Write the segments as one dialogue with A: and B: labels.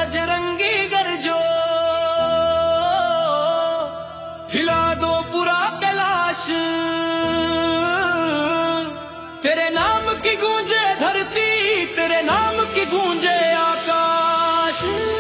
A: बजरंगी गरजो, हिला दो पूरा कैलाश। तेरे नाम की गूंजे धरती, तेरे नाम की गूंजे आकाश।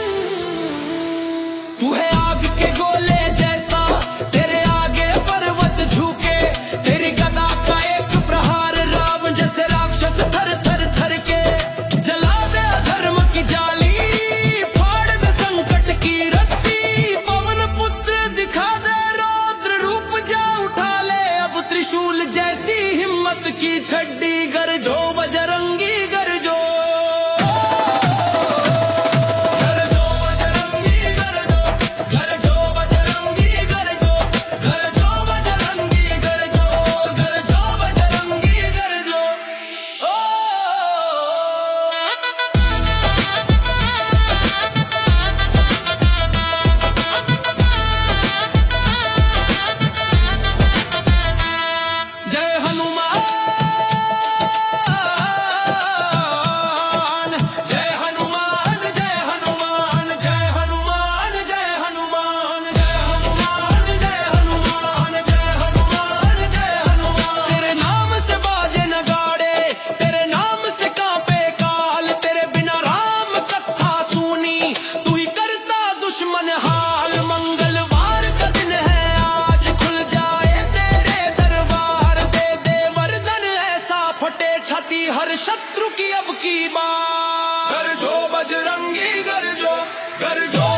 A: तू है आग के गोले जैसा, तेरे आगे पर्वत झुके। तेरी गदा का एक प्रहार रावण जैसे राक्षस थर थर थर के। जला दे अधर्म की जाली, फाड़ दे संकट की रस्सी। पवन पुत्र दिखा दे रौद्र रूप, जा उठा ले अब त्रिशूल जैसी हिम्मत की छड्डी। गरजो बजरंगी गरजो, गरजो बजरंगी गरजो, गरजो बजरंगी गरजो, गरजो बजरंगी गरजो, गरजो बजरंगी गरजो। ओ जय हनुमान, जय हनुमान, जय हनुमान, जय हनुमान, जय हनुमान, जय हनुमान, जय हनुमान, जय हनुमान, जय हनुमान। तेरे नाम से बाजे नगाड़े, तेरे नाम से कांपे काल। तेरे बिना राम कथा सुनी, तू ही करता दुश्मन हाल। मंगलवार का दिन है आज, खुल जाए तेरे दरबार। दे दे वरदान ऐसा, फटे छाती हर शत्रु की अब की बार। गरजो बजरंगी गरजो, गरजो